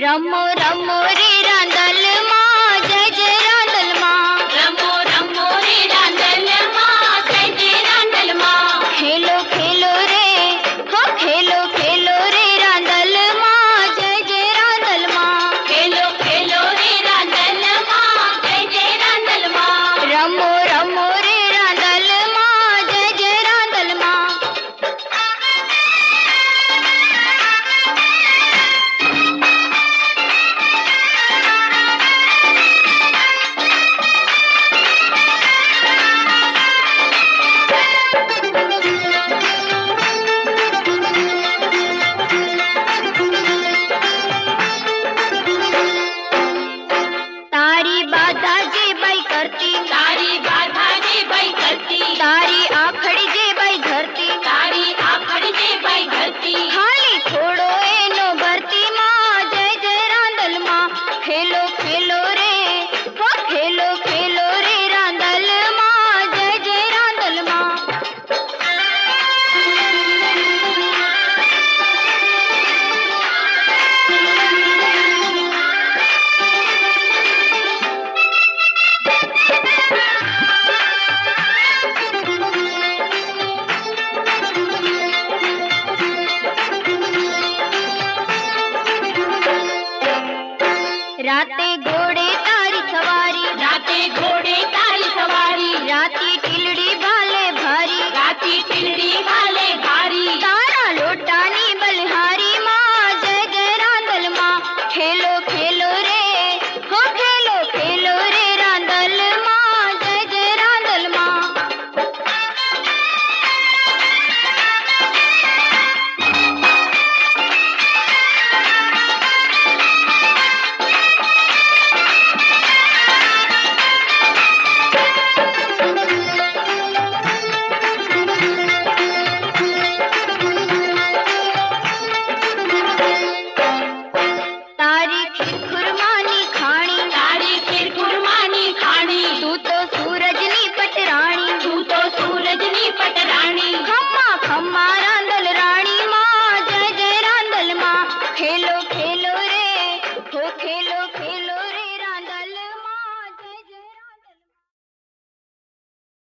रमो रमो रे रांदल माँ जय जय रांदल माँ। रमो रमो रे रांदल माँ जय जय रांदल माँ। खेलो खेलो रे हो खेलो खेलो रे रांदल माँ जय जय रांदल माँ। खेलो खेलो रे रांदल माँ जय जय रांदल माँ। रमो रमो रे रांदल माँ जय जय रांदल माँ। तारी बाधा जे बाई करती, तारी बाधा जे बाई करती, तारी आखड़ी जे बाई धरती, तारी आखड़ जे बाई धरती। खाली थोड़ो एनो भरती माँ जय जय रांदल माँ। खेलो खेलो रे हो खेलो खेलो रे रांदल माँ जय जय रांदल माँ। राते घोड़े तारी सवारी, राते घोड़े तारी सवारी, राती टिलड़ी भाले भारी, राती टिलड़ी भाले भारी। तारा लोटानी बलिहारी माँ जय जय रांदल माँ। खेलो खेलो रे हो खेलो खेलो रे रांदल माँ जय जय रांदल माँ। तारी खीर खुरमानी खानी, तारी खीर खुरमानी खानी, तू तो सूरज नी पटरानी, तू तो सूरज नी पटरानी। खम्मा खम्मा रांदल रानी माँ जय जय रांदल माँ। खेलो खेलो रे हो खेलो